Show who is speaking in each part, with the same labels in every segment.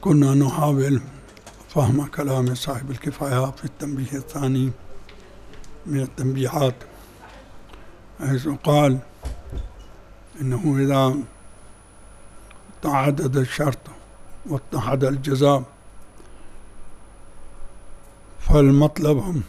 Speaker 1: كنا نحاول فهم كلام صاحب الكفاية في التنبيه الثاني من التنبيهات، حيث قال إنه إذا تعدد الشرط واتحد الجزاء فالمطلب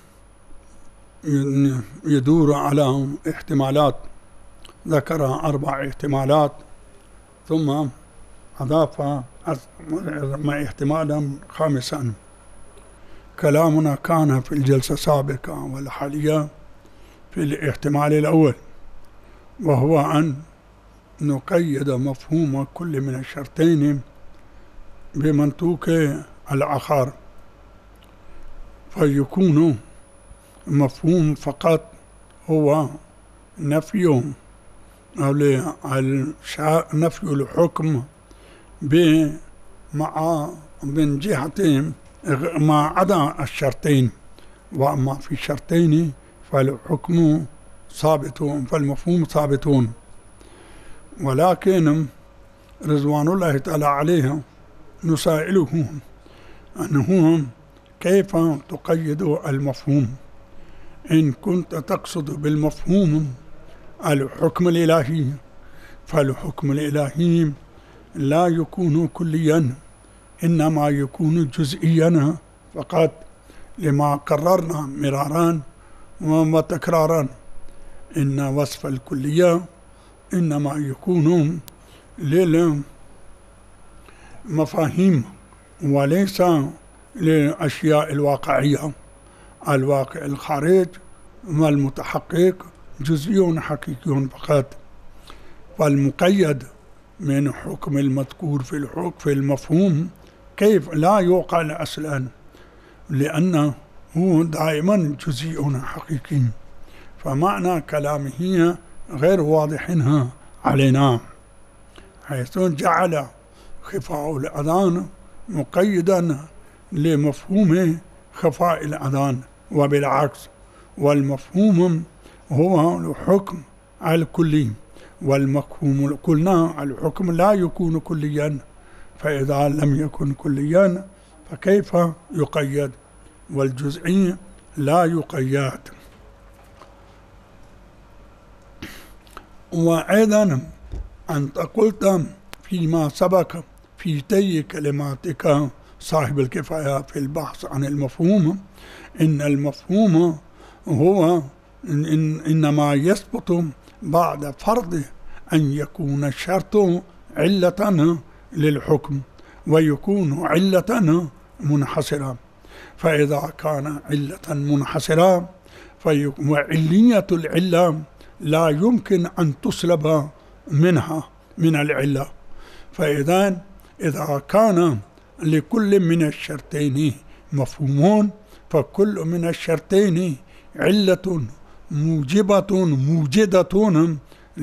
Speaker 1: يدور على احتمالات، ذكر 4 احتمالات ثم أضاف احتمالا خامسا. كلامنا كان في الجلسة السابقة والحالية في الاحتمال الأول، وهو أن نقيد مفهوم كل من الشرطين بمنطوق الآخر، فيكون مفهوم فقط هو نفي الحكم من جهة ما عدا الشرطين، وأما في الشرطين فالحكم ثابت فالمفهوم ثابتون. ولكن رضوان الله تعالى عليه نسائله أنه كيف تقيد المفهوم؟ إن كنت تقصد بالمفهوم الحكم الإلهي، فالحكم الإلهي لا يكون كليا، إنما يكون جزئيا فقط، لما قررنا مرارا وتكرارا إن وصف الكلية إنما يكون للمفاهيم وليس للأشياء الواقعية. الواقع الخارج والمتحقق جزئي حقيقي فقط، فالمقيد من حكم المذكور في المفهوم كيف لا يعقل أصلا، لأنه دائما جزئي حقيقي، فمعنى كلامه غير واضح علينا، حيث جعل خفاء الأذان مقيدا لمفهوم خفاء الأذان، وبالعكس، والمفهوم هو الحكم الكلي، والمفهوم قلنا الحكم لا يكون كليا، فإذا لم يكن كليا فكيف يقيد؟ والجزئي لا يقيد. وأيضا أنت قلت فيما سبق في تي كلماتك صاحب الكفاية في البحث عن المفهوم إن المفهوم هو إنما يثبت بعد فرض أن يكون الشرط علة للحكم ويكون علة منحصرة، فإذا كان علة منحصرة وعلية العلة لا يمكن أن تسلب منها من العلة، فإذا كان لكل من الشرطين مفهومون فكل من الشرطين علة موجدة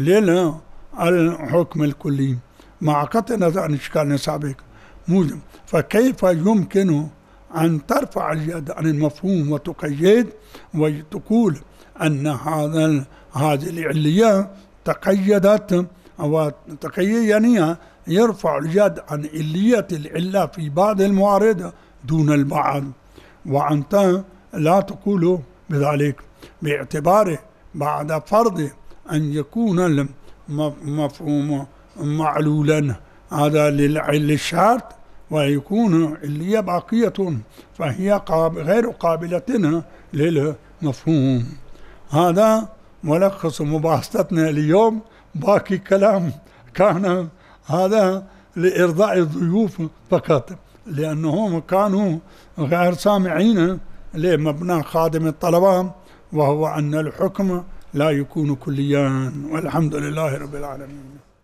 Speaker 1: للحكم الكلي مع قطع نظر عن إشكال سابق موجب. فكيف يمكن أن ترفع اليد عن المفهوم وتقيد وتقول أن هذه العلية تقيدت، أو تقيد يعني يرفع اليد عن علية العلة في بعض الموارد دون البعض، وأنت لا تقول بذلك، باعتباره بعد فرض أن يكون المفهوم معلولا هذا للشرط ويكون علية باقية فهي غير قابلة للمفهوم. هذا ملخص مباحثتنا اليوم، باقي كلام كان هذا لإرضاء الضيوف فقط، لأنهم كانوا غير سامعين لمبنى خادم الطلبة، وهو أن الحكم لا يكون كليا، والحمد لله رب العالمين.